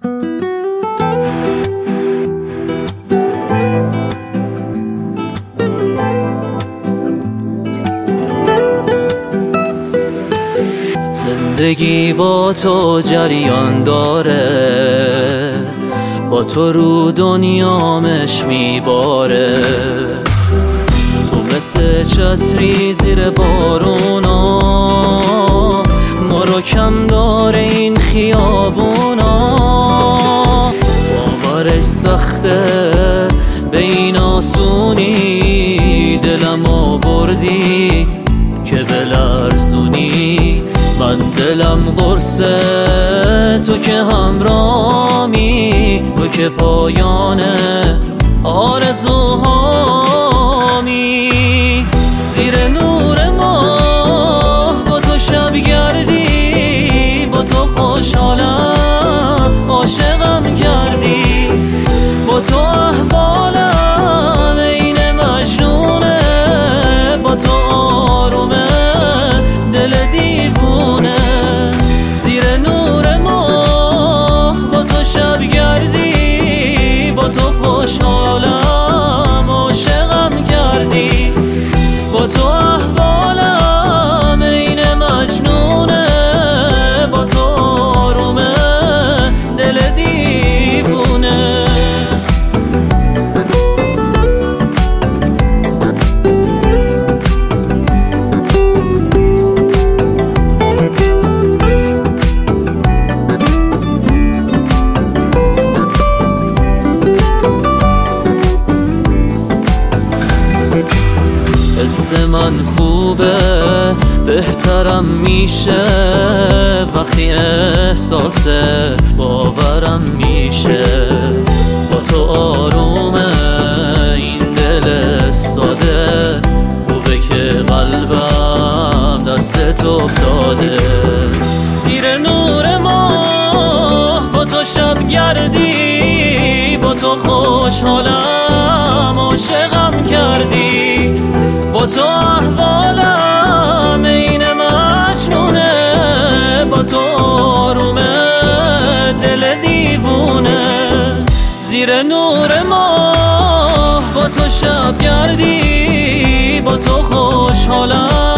زندگی با تو جریان داره، با تو رو دنیامش میباره. تو مثل چتری زیر بارونا، ما رو کم داره این خیابونا. باورش سخته به این آسونی، دلمو بردی که بلرزونی. من دلم قرصه تو که همرامی، تو که پایان آرزوهامی. زیر نور ماه با تو شب گردی، با تو خوشحالم عاشقم کردی. با تو احوالم این مجنونه، با تو آرومه دل دیوونه. زیر نور ماه با تو شب گردی، با تو خوشحالم عاشقم کردی. با تو احوالم این مجنونه، با تو آرومه دل دیوونه. حس من خوبه بهترم میشه، وقتی احساس باورم میشه. با تو آرومه این دل ساده، خوبه که قلبم دست تو افتاده. زیر نور ماه با تو شب گردی، با تو خوشحالم عاشقم کردی. با تو احوالم این مجنونه، با تو آرومه دل دیوونه. زیر نور ماه با تو شب گردی، با تو خوشحالم